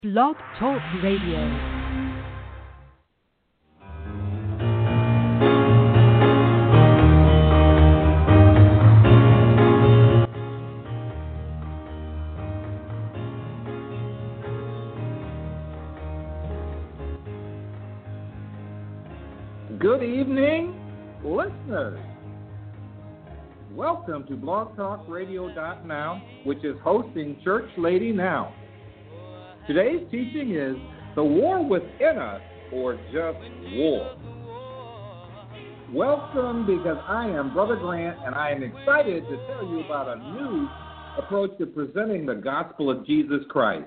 Blog Talk Radio. Good evening, listeners. Welcome to blogtalkradio.now, which is hosting Church Lady Now. Today's teaching is The War Within Us, or just war. Welcome, because I am Brother Grant, and I am excited to tell you about a new approach to presenting the gospel of Jesus Christ.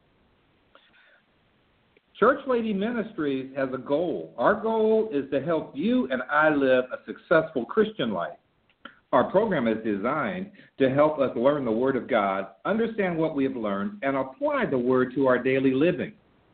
Church Lady Ministries has a goal. Our goal is to help you and I live a successful Christian life. Our program is designed to help us learn the Word of God, understand what we have learned, and apply the Word to our daily living.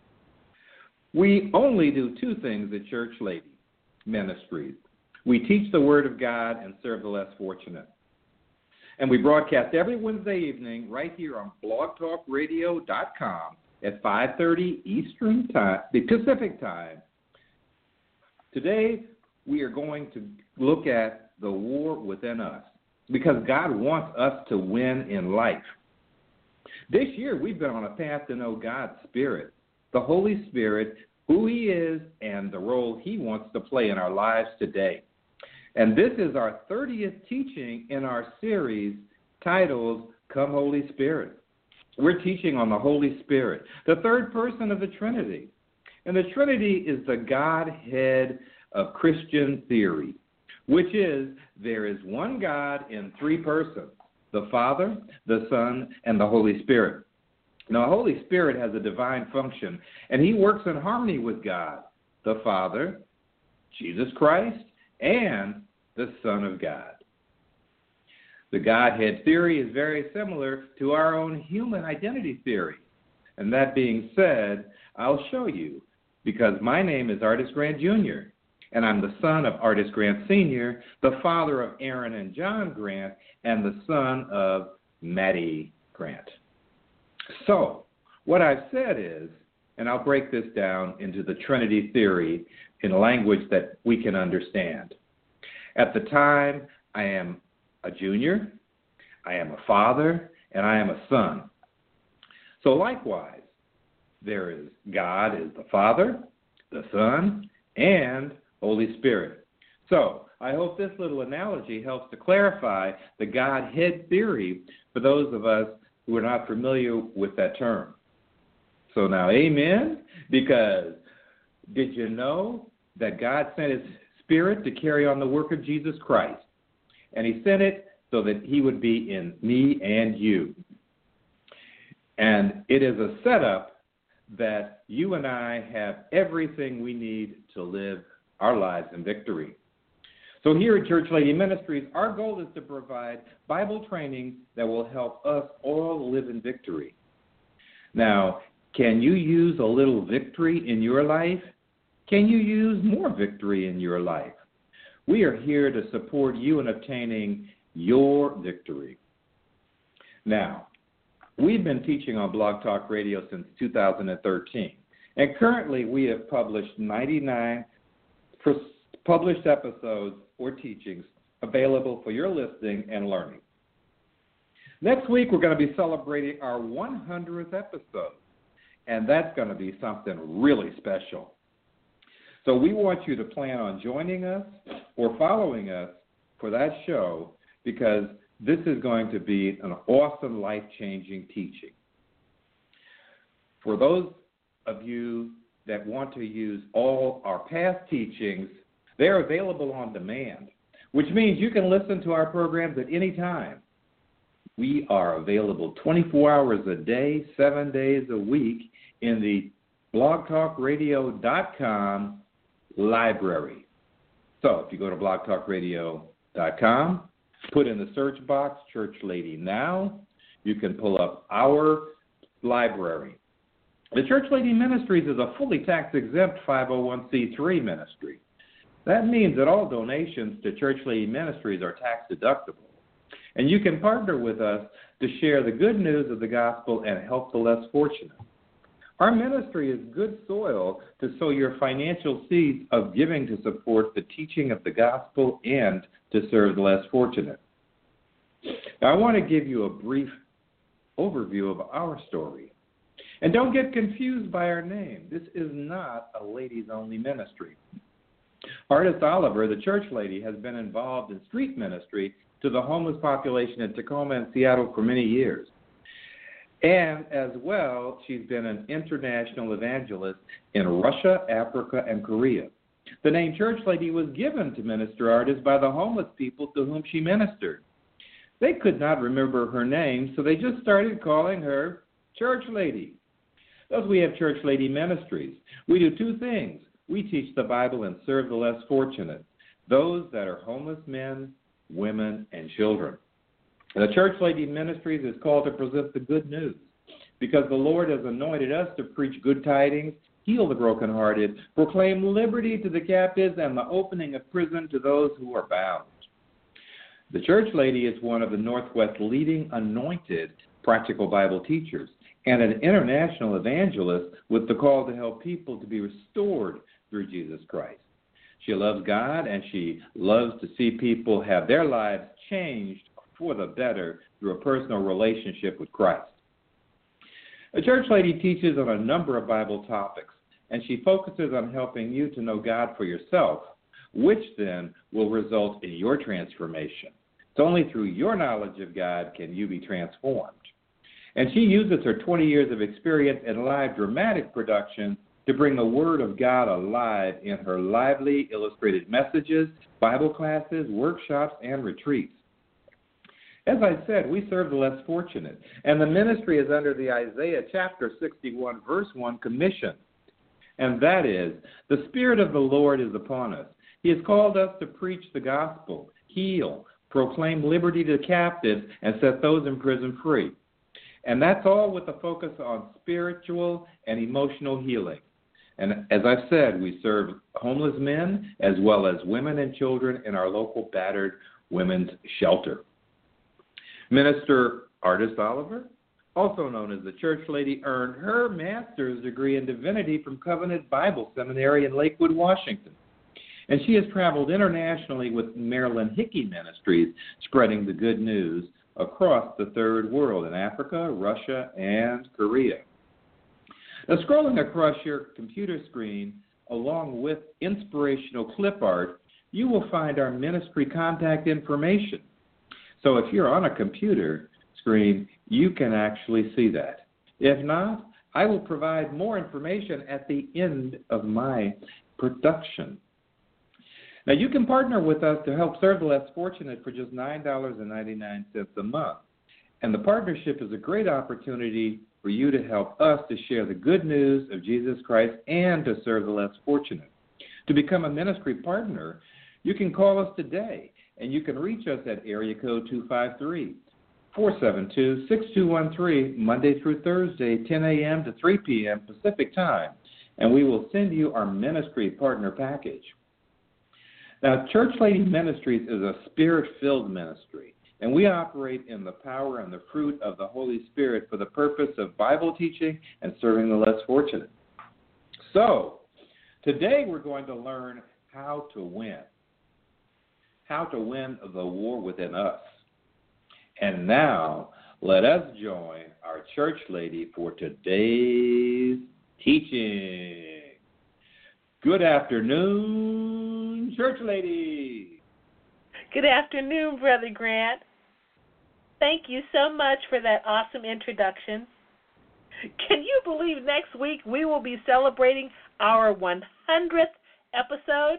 We only do two things at Church Lady Ministries. We teach the Word of God and serve the less fortunate. And we broadcast every Wednesday evening right here on blogtalkradio.com at 5:30 Eastern Time, the Pacific Time. Today, we are going to look at the war within us, because God wants us to win in life. This year, we've been on a path to know God's Spirit, the Holy Spirit, who He is, and the role He wants to play in our lives today. And this is our 30th teaching in our series titled, Come Holy Spirit. We're teaching on the Holy Spirit, the third person of the Trinity. And the Trinity is the Godhead of Christian theory, which is there is one God in three persons, the Father, the Son, and the Holy Spirit. Now, the Holy Spirit has a divine function, and He works in harmony with God, the Father, Jesus Christ, and the Son of God. The Godhead theory is very similar to our own human identity theory. And that being said, I'll show you, because my name is Artis Grant Jr., and I'm the son of Artis Grant Sr., the father of Aaron and John Grant, and the son of Maddie Grant. So, what I've said is, and I'll break this down into the Trinity theory in language that we can understand. At the time, I am a junior, I am a father, and I am a son. So likewise, there is God is the Father, the Son, and Holy Spirit. So I hope this little analogy helps to clarify the Godhead theory for those of us who are not familiar with that term. So now, amen, because did you know that God sent His Spirit to carry on the work of Jesus Christ? And He sent it so that He would be in me and you. And it is a setup that you and I have everything we need to live our lives in victory. So here at Church Lady Ministries, our goal is to provide Bible training that will help us all live in victory. Now, can you use a little victory in your life? Can you use more victory in your life? We are here to support you in obtaining your victory. Now, we've been teaching on Blog Talk Radio since 2013, and currently we have published 99 published episodes or teachings available for your listening and learning. Next week, we're going to be celebrating our 100th episode, and that's going to be something really special. So we want you to plan on joining us or following us for that show, because this is going to be an awesome, life-changing teaching. For those of you that want to use all our past teachings, they're available on demand, which means you can listen to our programs at any time. We are available 24 hours a day, 7 days a week in the blogtalkradio.com library. So if you go to blogtalkradio.com, put in the search box Church Lady Now, you can pull up our library. The Church Lady Ministries is a fully tax-exempt 501c3 ministry. That means that all donations to Church Lady Ministries are tax-deductible. And you can partner with us to share the good news of the gospel and help the less fortunate. Our ministry is good soil to sow your financial seeds of giving to support the teaching of the gospel and to serve the less fortunate. Now, I want to give you a brief overview of our story. And don't get confused by our name. This is not a ladies-only ministry. Artist Oliver, the church lady, has been involved in street ministry to the homeless population in Tacoma and Seattle for many years. And as well, she's been an international evangelist in Russia, Africa, and Korea. The name Church Lady was given to Minister Artist by the homeless people to whom she ministered. They could not remember her name, so they just started calling her Church Lady. Thus, we have Church Lady Ministries. We do two things. We teach the Bible and serve the less fortunate, those that are homeless men, women, and children. The Church Lady Ministries is called to present the good news because the Lord has anointed us to preach good tidings, heal the brokenhearted, proclaim liberty to the captives, and the opening of prison to those who are bound. The Church Lady is one of the Northwest's leading anointed practical Bible teachers and an international evangelist with the call to help people to be restored through Jesus Christ. She loves God, and she loves to see people have their lives changed for the better through a personal relationship with Christ. The Church Lady teaches on a number of Bible topics, and she focuses on helping you to know God for yourself, which then will result in your transformation. It's only through your knowledge of God can you be transformed. And she uses her 20 years of experience in live dramatic production to bring the Word of God alive in her lively illustrated messages, Bible classes, workshops, and retreats. As I said, we serve the less fortunate, and the ministry is under the Isaiah chapter 61, verse 1 commission. And that is, the Spirit of the Lord is upon us. He has called us to preach the gospel, heal, proclaim liberty to the captives, and set those in prison free. And that's all with a focus on spiritual and emotional healing. And as I've said, we serve homeless men as well as women and children in our local battered women's shelter. Minister Artist Oliver, also known as the Church Lady, earned her master's degree in divinity from Covenant Bible Seminary in Lakewood, Washington. And she has traveled internationally with Marilyn Hickey Ministries, spreading the good news across the third world in Africa, Russia, and Korea. Now, scrolling across your computer screen, along with inspirational clip art, you will find our ministry contact information. So if you're on a computer screen, you can actually see that. If not, I will provide more information at the end of my production. Now, you can partner with us to help serve the less fortunate for just $9.99 a month. And the partnership is a great opportunity for you to help us to share the good news of Jesus Christ and to serve the less fortunate. To become a ministry partner, you can call us today, and you can reach us at area code 253-472-6213, Monday through Thursday, 10 a.m. to 3 p.m. Pacific time, and we will send you our ministry partner package. Now, Church Lady Ministries is a spirit-filled ministry, and we operate in the power and the fruit of the Holy Spirit for the purpose of Bible teaching and serving the less fortunate. So, today we're going to learn how to win the war within us. And now, let us join our Church Lady for today's teaching. Good afternoon, Church Lady. Good afternoon, Brother Grant. Thank you so much for that awesome introduction. Can you believe next week we will be celebrating our 100th episode?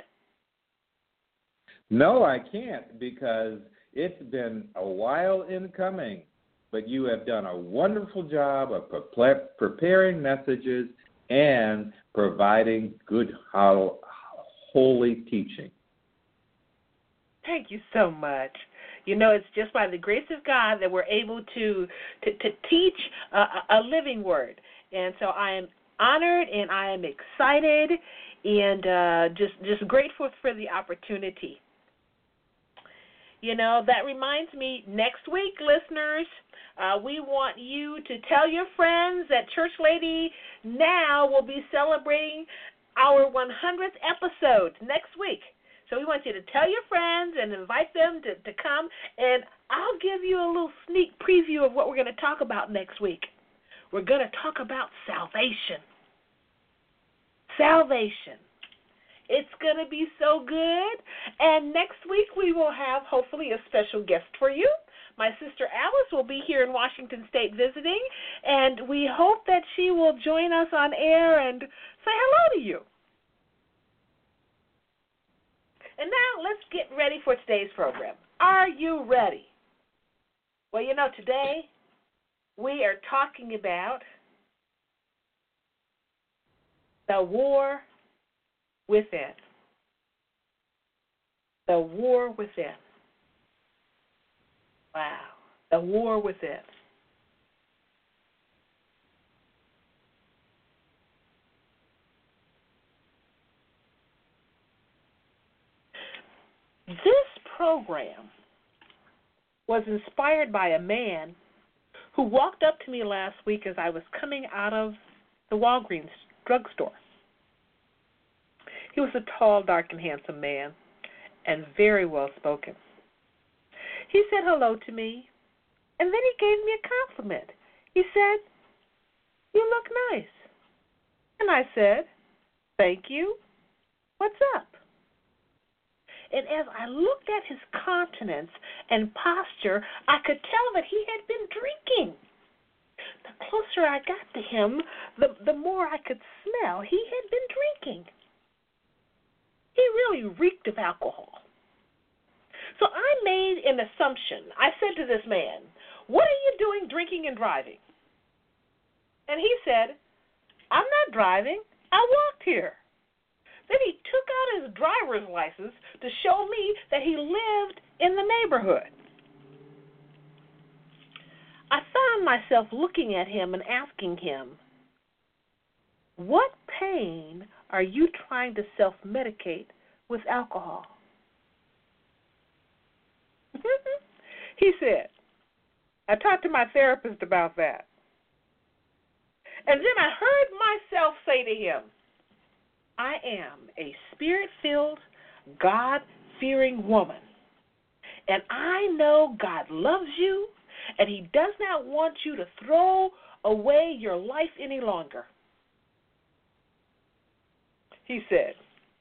No, I can't, because it's been a while in coming, but you have done a wonderful job of preparing messages and providing good, holy teaching. Thank you so much. You know, it's just by the grace of God that we're able to teach a living word. And so I am honored and I am excited and just grateful for the opportunity. That reminds me, next week, listeners, we want you to tell your friends that Church Lady Now will be celebrating our 100th episode next week. So we want you to tell your friends and invite them to come, and I'll give you a little sneak preview of what we're going to talk about next week. We're going to talk about salvation. Salvation. It's going to be so good. And next week we will have, hopefully, a special guest for you. My sister Alice will be here in Washington State visiting, and we hope that she will join us on air and say hello to you. And now let's get ready for today's program. Are you ready? Well, today we are talking about the war within. The war within. Wow. The war within. This program was inspired by a man who walked up to me last week as I was coming out of the Walgreens drugstore. He was a tall, dark, and handsome man, and very well spoken. He said hello to me, and then he gave me a compliment. He said, "You look nice." And I said, "Thank you. What's up?" And as I looked at his countenance and posture, I could tell that he had been drinking. The closer I got to him, the more I could smell he had been drinking. He really reeked of alcohol. So I made an assumption. I said to this man, "What are you doing drinking and driving?" And he said, "I'm not driving. I walked here." Then he took out his driver's license to show me that he lived in the neighborhood. I found myself looking at him and asking him, "What pain are you trying to self-medicate with alcohol?" He said, "I talked to my therapist about that." And then I heard myself say to him, "I am a spirit-filled, God-fearing woman, and I know God loves you, and He does not want you to throw away your life any longer." He said,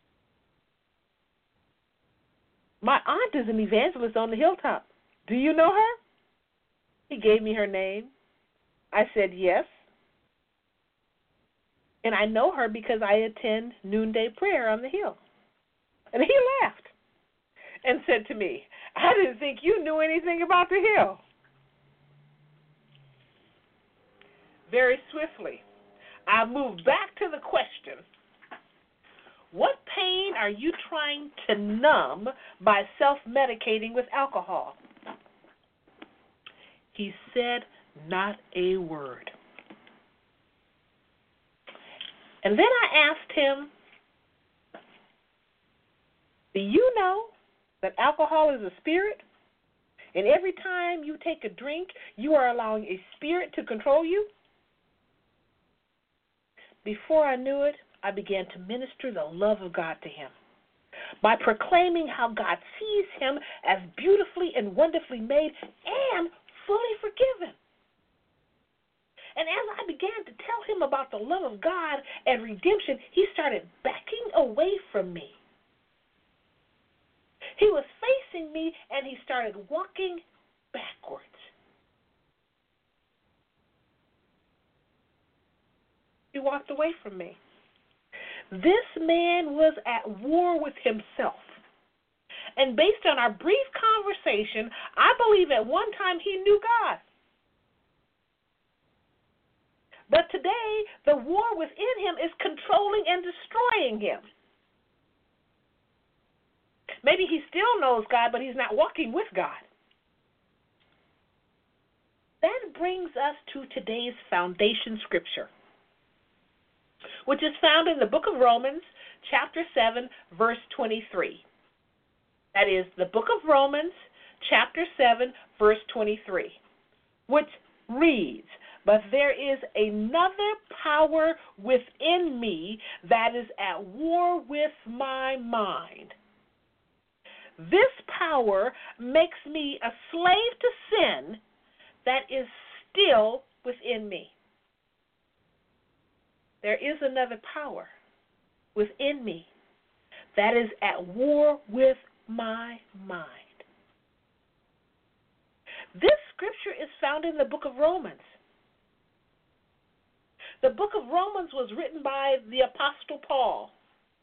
"My aunt is an evangelist on the hilltop. Do you know her?" He gave me her name. I said, "Yes. And I know her because I attend noonday prayer on the hill." And he laughed and said to me, "I didn't think you knew anything about the hill." Very swiftly, I moved back to the question, what pain are you trying to numb by self-medicating with alcohol? He said not a word. And then I asked him, "Do you know that alcohol is a spirit? And every time you take a drink, you are allowing a spirit to control you?" Before I knew it, I began to minister the love of God to him by proclaiming how God sees him as beautifully and wonderfully made and fully forgiven. And as I began to tell him about the love of God and redemption, he started backing away from me. He was facing me, and he started walking backwards. He walked away from me. This man was at war with himself. And based on our brief conversation, I believe at one time he knew God. But today, the war within him is controlling and destroying him. Maybe he still knows God, but he's not walking with God. That brings us to today's foundation scripture, which is found in the book of Romans, chapter 7, verse 23. That is the book of Romans, chapter 7, verse 23, which reads, "But there is another power within me that is at war with my mind. This power makes me a slave to sin that is still within me." There is another power within me that is at war with my mind. This scripture is found in the book of Romans. The book of Romans was written by the Apostle Paul.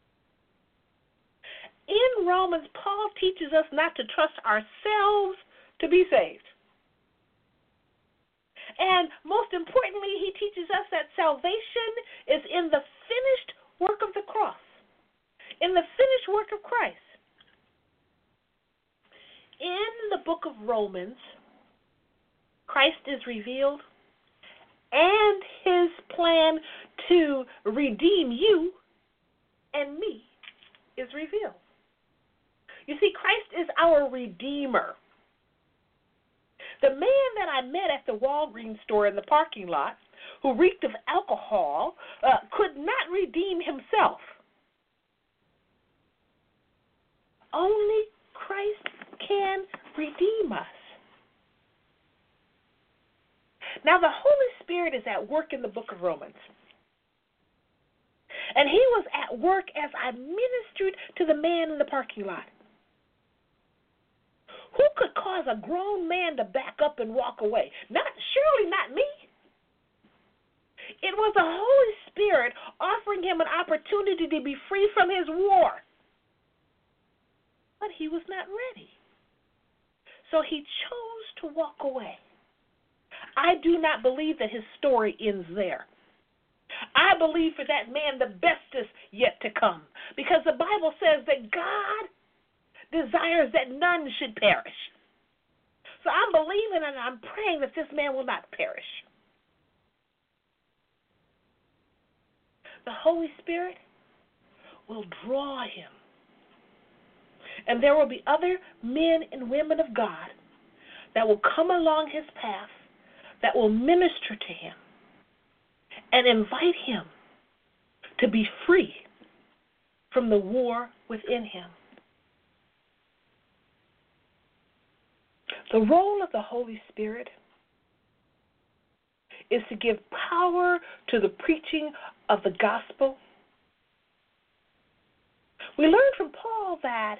In Romans, Paul teaches us not to trust ourselves to be saved. And most importantly, he teaches us that salvation is in the finished work of the cross, in the finished work of Christ. In the book of Romans, Christ is revealed, and his plan to redeem you and me is revealed. You see, Christ is our Redeemer. The man that I met at the Walgreens store in the parking lot, who reeked of alcohol, could not redeem himself. Only Christ can redeem us. Now, the Holy Spirit is at work in the book of Romans. And he was at work as I ministered to the man in the parking lot. Who could cause a grown man to back up and walk away? Surely not me. It was the Holy Spirit offering him an opportunity to be free from his war. But he was not ready. So he chose to walk away. I do not believe that his story ends there. I believe for that man the best is yet to come, because the Bible says that God desires that none should perish. So I'm believing and I'm praying that this man will not perish. The Holy Spirit will draw him. And there will be other men and women of God that will come along his path, that will minister to him and invite him to be free from the war within him. The role of the Holy Spirit is to give power to the preaching of the gospel. We learn from Paul that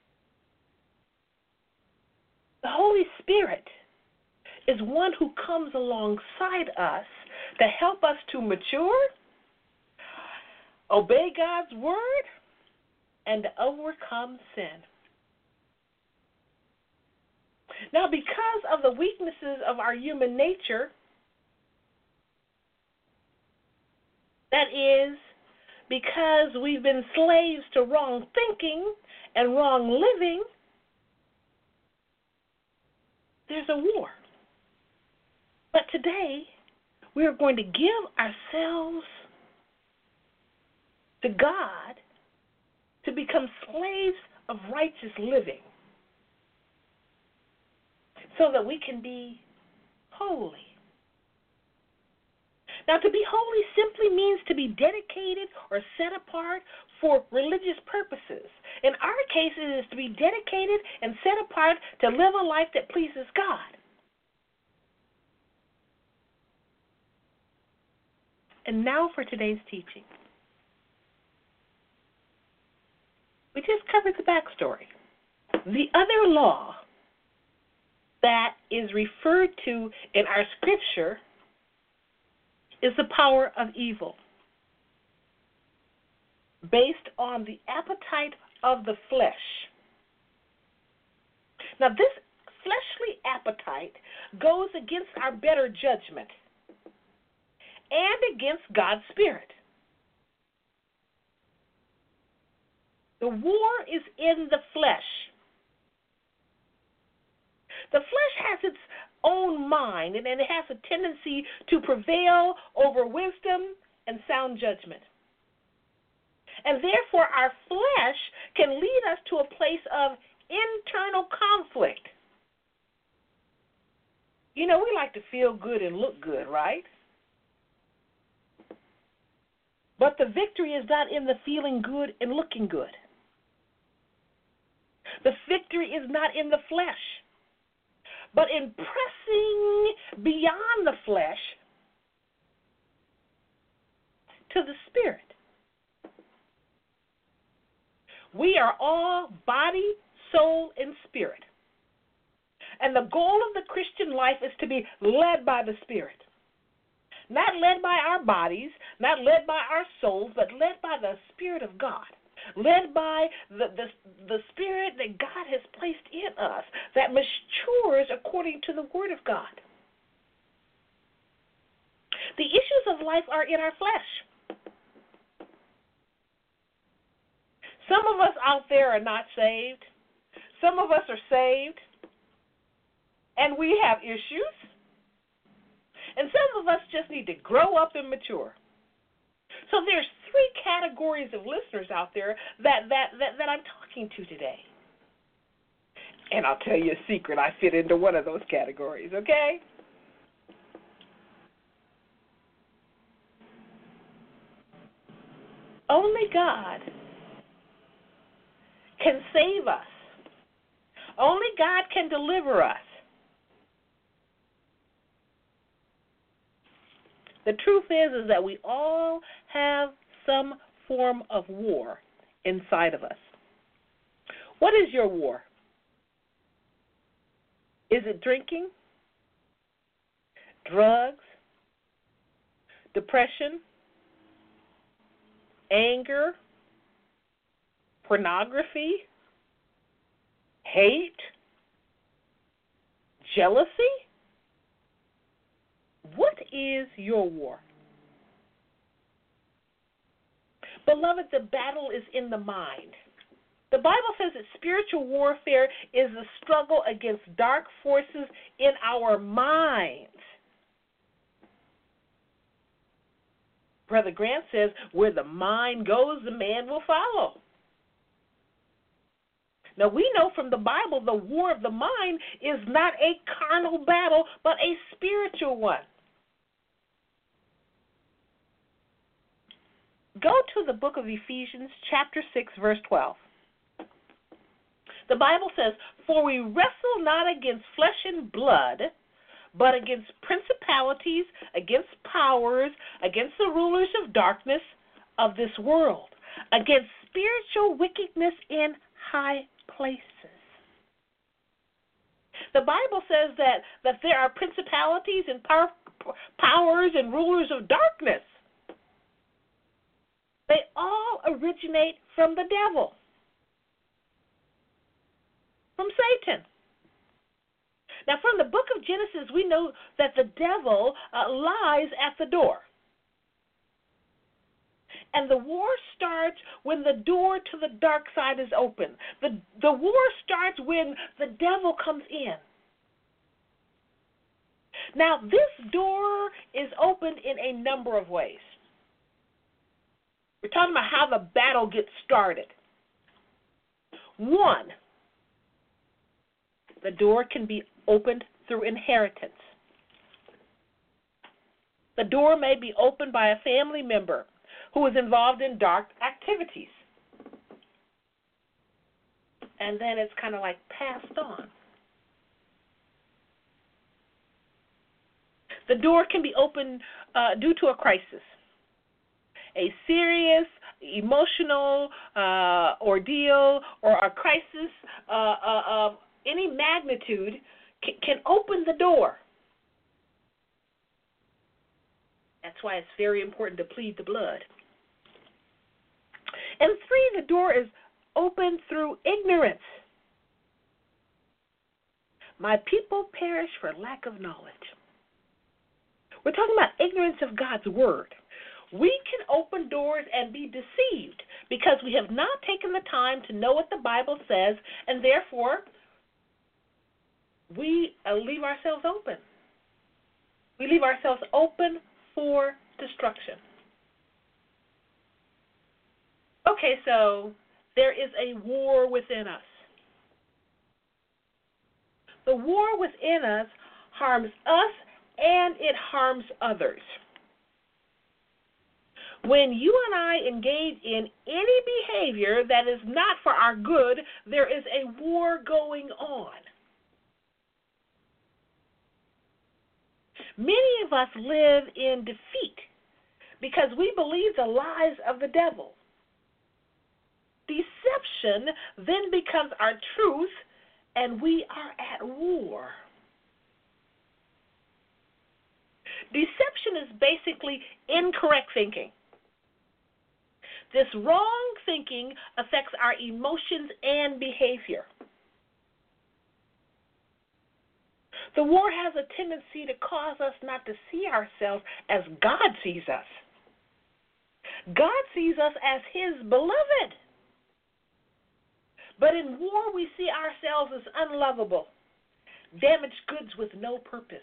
the Holy Spirit is one who comes alongside us to help us to mature, obey God's word, and to overcome sin. Now, because of the weaknesses of our human nature, that is, because we've been slaves to wrong thinking and wrong living, there's a war. But today, we are going to give ourselves to God to become slaves of righteous living so that we can be holy. Now, to be holy simply means to be dedicated or set apart for religious purposes. In our case, it is to be dedicated and set apart to live a life that pleases God. And now for today's teaching. We just covered the backstory. The other law that is referred to in our scripture is the power of evil, based on the appetite of the flesh. Now, this fleshly appetite goes against our better judgment and against God's Spirit. The war is in the flesh. The flesh has its own mind, and it has a tendency to prevail over wisdom and sound judgment. And therefore, our flesh can lead us to a place of internal conflict You know, we like to feel good and look good, right? But the victory is not in the feeling good and looking good. The victory is not in the flesh, but in pressing beyond the flesh to the Spirit. We are all body, soul, and spirit. And the goal of the Christian life is to be led by the Spirit. Not led by our bodies, not led by our souls, but led by the Spirit of God. Led by the Spirit that God has placed in us that matures according to the Word of God. The issues of life are in our flesh. Some of us out there are not saved. Some of us are saved, and we have issues. And some of us just need to grow up and mature. So there's three categories of listeners out there that I'm talking to today. And I'll tell you a secret, I fit into one of those categories, okay? Only God can save us. Only God can deliver us. The truth is that we all have some form of war inside of us. What is your war? Is it drinking, drugs, depression, anger, pornography, hate, jealousy? What is your war? Beloved, the battle is in the mind. The Bible says that spiritual warfare is the struggle against dark forces in our minds. Brother Grant says, where the mind goes, the man will follow. Now, we know from the Bible the war of the mind is not a carnal battle, but a spiritual one. Go to the book of Ephesians, chapter 6, verse 12. The Bible says, for we wrestle not against flesh and blood, but against principalities, against powers, against the rulers of darkness of this world, against spiritual wickedness in high places. The Bible says that there are principalities and powers and rulers of darkness. They all originate from the devil, from Satan. Now, from the book of Genesis, we know that the devil lies at the door. And the war starts when the door to the dark side is open. The war starts when the devil comes in. Now, this door is opened in a number of ways. We're talking about how the battle gets started. One, the door can be opened through inheritance. The door may be opened by a family member who is involved in dark activities. And then it's kind of like passed on. The door can be opened due to a crisis. A serious emotional ordeal or a crisis of any magnitude can open the door. That's why it's very important to plead the blood. And three, the door is open through ignorance. My people perish for lack of knowledge. We're talking about ignorance of God's word. We can open doors and be deceived because we have not taken the time to know what the Bible says, and therefore we leave ourselves open. We leave ourselves open for destruction. Okay, so there is a war within us. The war within us harms us and it harms others. When you and I engage in any behavior that is not for our good, there is a war going on. Many of us live in defeat because we believe the lies of the devil. Deception then becomes our truth, and we are at war. Deception is basically incorrect thinking. This wrong thinking affects our emotions and behavior. The war has a tendency to cause us not to see ourselves as God sees us. God sees us as His beloved. But in war, we see ourselves as unlovable, damaged goods with no purpose.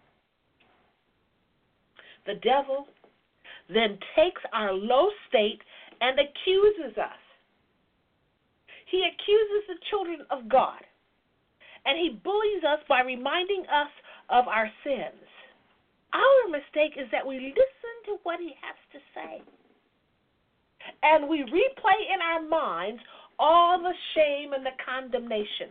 The devil then takes our low state and accuses us. He accuses the children of God, and he bullies us by reminding us of our sins. Our mistake is that we listen to what he has to say, and we replay in our minds all the shame and the condemnation.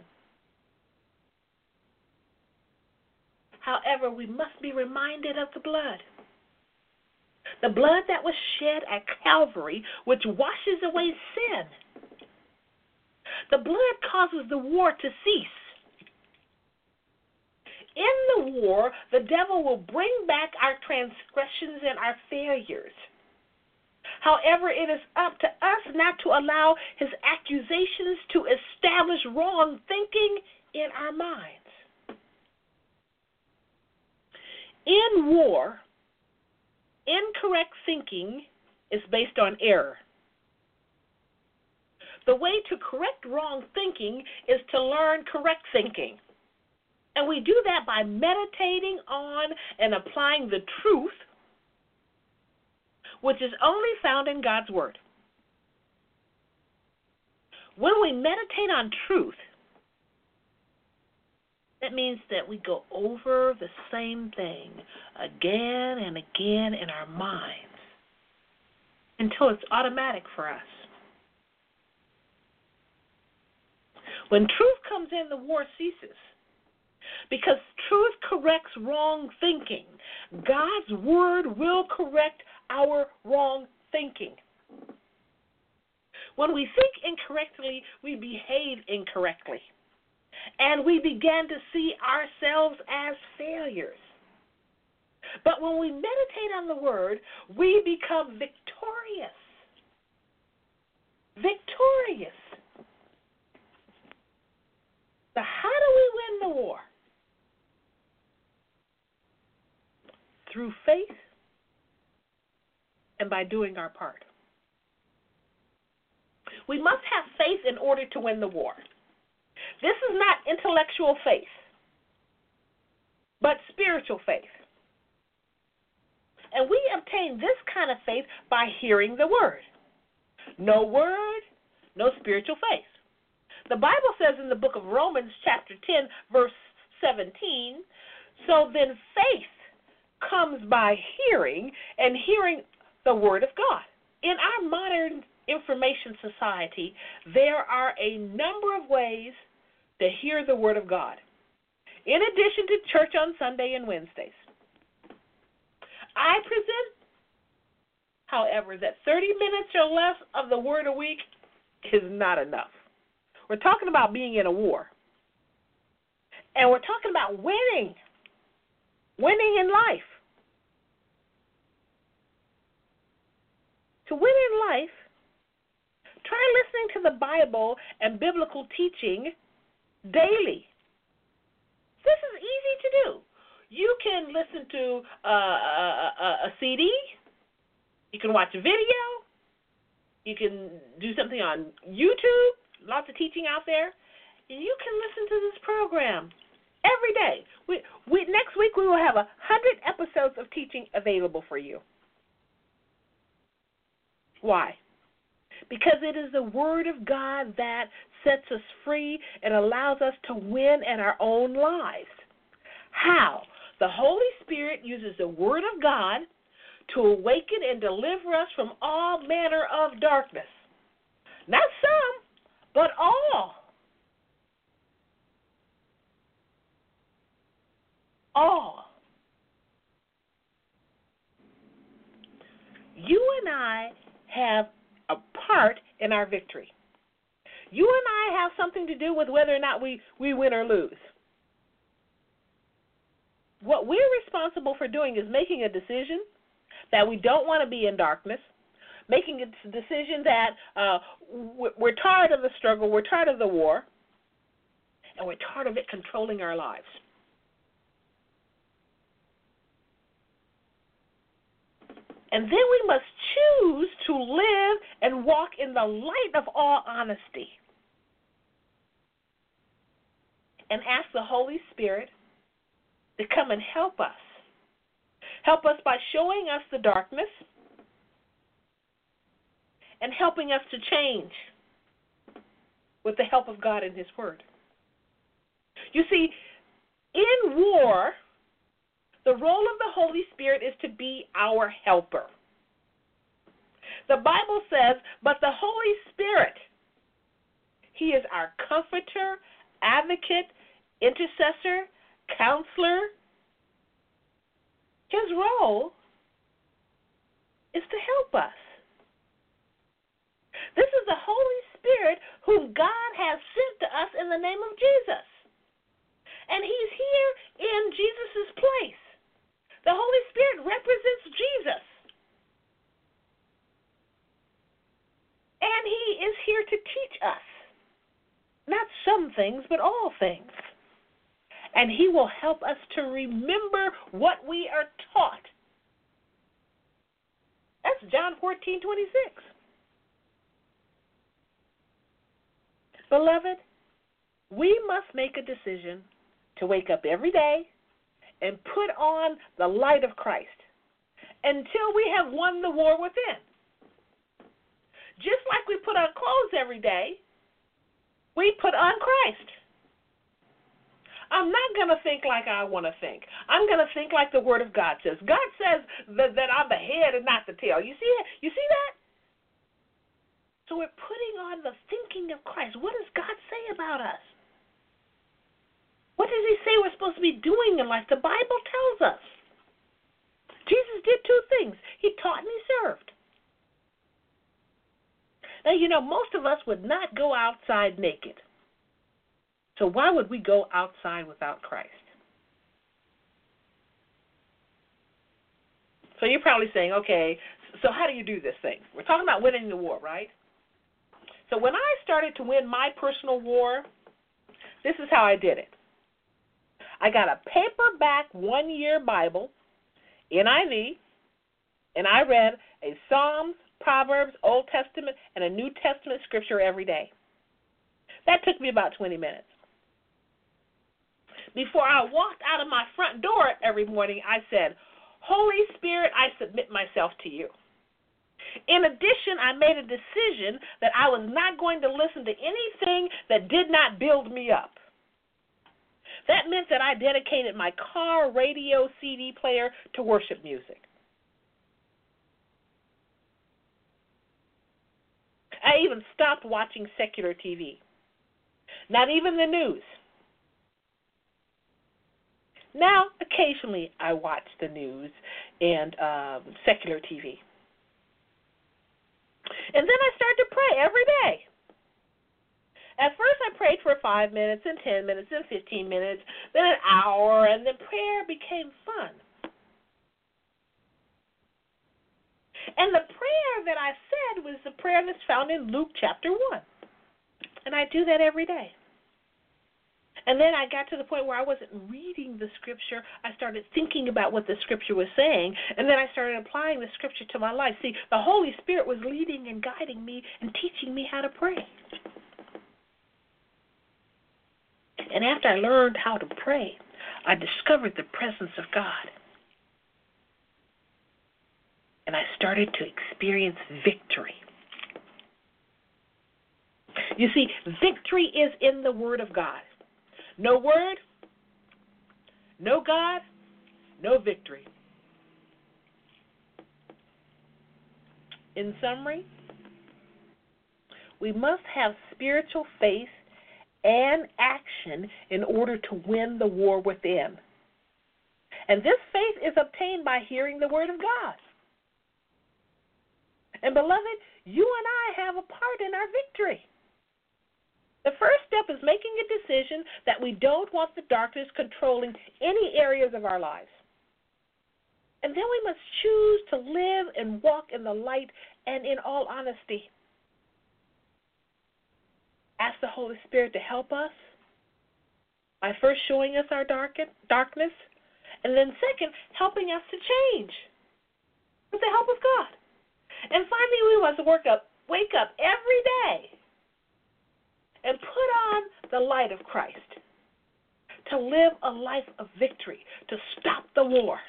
However, we must be reminded of the blood. The blood that was shed at Calvary, which washes away sin. The blood causes the war to cease. In the war, the devil will bring back our transgressions and our failures. However, it is up to us not to allow his accusations to establish wrong thinking in our minds. In war, incorrect thinking is based on error. The way to correct wrong thinking is to learn correct thinking. And we do that by meditating on and applying the truth, which is only found in God's Word. When we meditate on truth, that means that we go over the same thing again and again in our minds until it's automatic for us. When truth comes in, the war ceases. Because truth corrects wrong thinking. God's Word will correct our wrong thinking. When we think incorrectly, we behave incorrectly. And we begin to see ourselves as failures. But when we meditate on the Word, we become victorious. Victorious. So how do we win the war? Through faith and by doing our part. We must have faith in order to win the war. This is not intellectual faith, but spiritual faith. And we obtain this kind of faith by hearing the Word. No word, no spiritual faith. The Bible says in the book of Romans chapter 10, verse 17, so then faith comes by hearing, and hearing the Word of God. In our modern information society, there are a number of ways to hear the Word of God, in addition to church on Sunday and Wednesdays. I present, however, that 30 minutes or less of the Word a week is not enough. We're talking about being in a war. And we're talking about winning in life. To win in life, try listening to the Bible and biblical teaching daily. This is easy to do. You can listen to a CD. You can watch a video. You can do something on YouTube. Lots of teaching out there. And you can listen to this program every day. Next week we will have 100 episodes of teaching available for you. Why? Because it is the Word of God that sets us free and allows us to win in our own lives. How? The Holy Spirit uses the Word of God to awaken and deliver us from all manner of darkness. Not some, but all. All. You and I have a part in our victory. You and I have something to do with whether or not we win or lose. What we're responsible for doing is making a decision that we don't want to be in darkness, making a decision that we're tired of the struggle, we're tired of the war, and we're tired of it controlling our lives. And then we must choose to live and walk in the light of all honesty. And ask the Holy Spirit to come and help us. Help us by showing us the darkness and helping us to change with the help of God and His Word. You see, in war, the role of the Holy Spirit is to be our helper. The Bible says, but the Holy Spirit, He is our comforter, advocate, intercessor, counselor. His role is to help us. This is the Holy Spirit whom God has sent to us in the name of Jesus. And He's here in Jesus' place. The Holy Spirit represents Jesus. And He is here to teach us. Not some things, but all things. And He will help us to remember what we are taught. That's John 14:26. Beloved, we must make a decision to wake up every day and put on the light of Christ until we have won the war within. Just like we put on clothes every day, we put on Christ. I'm not going to think like I want to think. I'm going to think like the Word of God says. God says that I'm the head and not the tail. You see it? You see that? So we're putting on the thinking of Christ. What does God say about us? What does He say we're supposed to be doing in life? The Bible tells us. Jesus did two things. He taught and He served. Now, you know, most of us would not go outside naked. So why would we go outside without Christ? So you're probably saying, okay, so how do you do this thing? We're talking about winning the war, right? So when I started to win my personal war, this is how I did it. I got a paperback one-year Bible, NIV, and I read a Psalms, Proverbs, Old Testament, and a New Testament scripture every day. That took me about 20 minutes. Before I walked out of my front door every morning, I said, Holy Spirit, I submit myself to you. In addition, I made a decision that I was not going to listen to anything that did not build me up. That meant that I dedicated my car, radio, CD player to worship music. I even stopped watching secular TV. Not even the news. Now, occasionally I watch the news and secular TV. And then I started to pray every day. At first I prayed for 5 minutes and 10 minutes and 15 minutes, then an hour, and then prayer became fun. And the prayer that I said was the prayer that's found in Luke chapter 1. And I do that every day. And then I got to the point where I wasn't reading the scripture. I started thinking about what the scripture was saying, and then I started applying the scripture to my life. See, the Holy Spirit was leading and guiding me and teaching me how to pray. And after I learned how to pray, I discovered the presence of God. And I started to experience victory. You see, victory is in the Word of God. No word, No God, no victory. In summary, we must have spiritual faith and action in order to win the war within. And this faith is obtained by hearing the Word of God. And beloved, you and I have a part in our victory. The first step is making a decision that we don't want the darkness controlling any areas of our lives. And then we must choose to live and walk in the light and in all honesty. Ask the Holy Spirit to help us by first showing us our darkness, and then second, helping us to change with the help of God. And finally, we must wake up every day and put on the light of Christ to live a life of victory, to stop the war.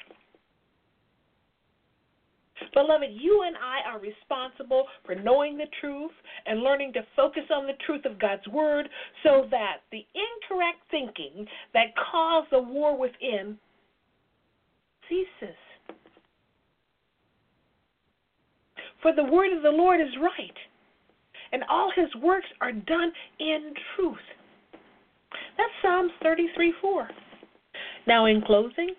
Beloved, you and I are responsible for knowing the truth and learning to focus on the truth of God's Word so that the incorrect thinking that caused the war within ceases. For the word of the Lord is right, and all His works are done in truth. That's Psalms 33:4. Now, in closing,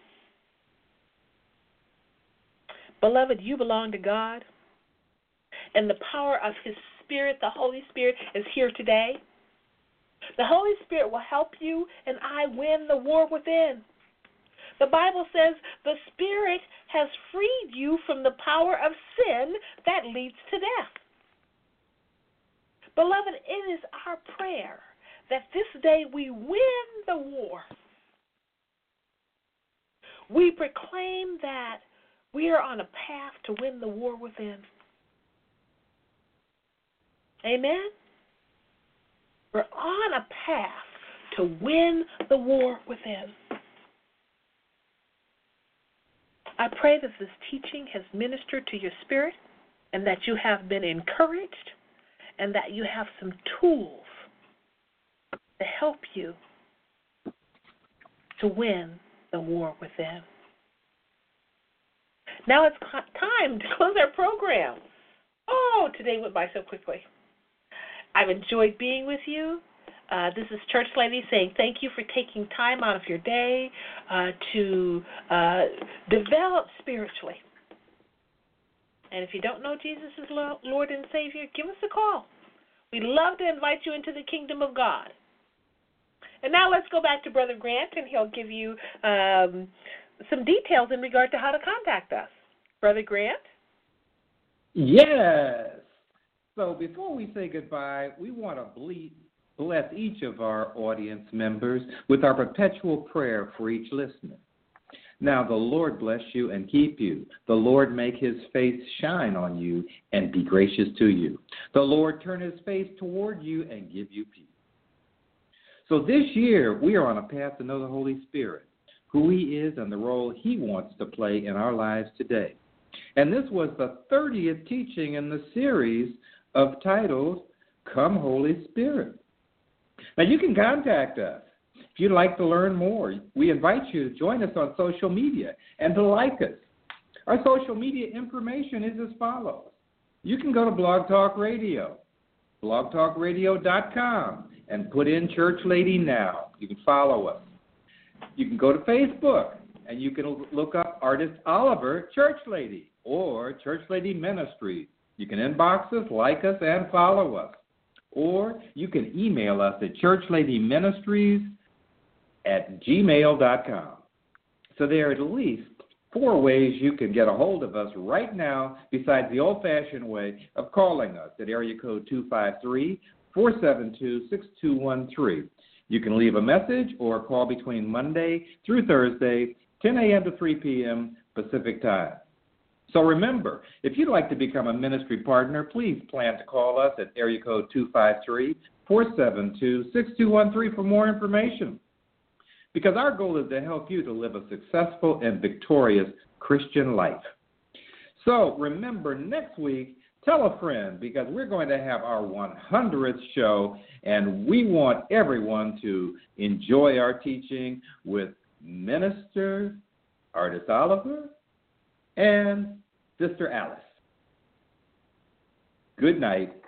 beloved, you belong to God, and the power of His Spirit, the Holy Spirit, is here today. The Holy Spirit will help you and I win the war within. The Bible says the Spirit has freed you from the power of sin that leads to death. Beloved, it is our prayer that this day we win the war. We proclaim that we are on a path to win the war within. Amen? We're on a path to win the war within. I pray that this teaching has ministered to your spirit and that you have been encouraged and that you have some tools to help you to win the war within. Now it's time to close our program. Oh, today went by so quickly. I've enjoyed being with you. This is Church Lady saying thank you for taking time out of your day to develop spiritually. And if you don't know Jesus as Lord and Savior, give us a call. We'd love to invite you into the kingdom of God. And now let's go back to Brother Grant, and he'll give you some details in regard to how to contact us. Brother Grant? Yes. So before we say goodbye, we want to bless each of our audience members with our perpetual prayer for each listener. Now the Lord bless you and keep you. The Lord make His face shine on you and be gracious to you. The Lord turn His face toward you and give you peace. So this year, we are on a path to know the Holy Spirit, who He is and the role He wants to play in our lives today. And this was the 30th teaching in the series titled, Come Holy Spirit. Now, you can contact us if you'd like to learn more. We invite you to join us on social media and to like us. Our social media information is as follows. You can go to Blog Talk Radio, blogtalkradio.com, and put in Church Lady Now. You can follow us. You can go to Facebook, and you can look up Artist Oliver Church Lady or Church Lady Ministries. You can inbox us, like us, and follow us. Or you can email us at churchladyministries@gmail.com. So there are at least 4 ways you can get a hold of us right now besides the old-fashioned way of calling us at area code 253-472-6213. You can leave a message or call between Monday through Thursday, 10 a.m. to 3 p.m. Pacific Time. So remember, if you'd like to become a ministry partner, please plan to call us at area code 253-472-6213 for more information. Because our goal is to help you to live a successful and victorious Christian life. So remember, next week, tell a friend, because we're going to have our 100th show, and we want everyone to enjoy our teaching with Minister Artis Oliver and Sister Alice. Good night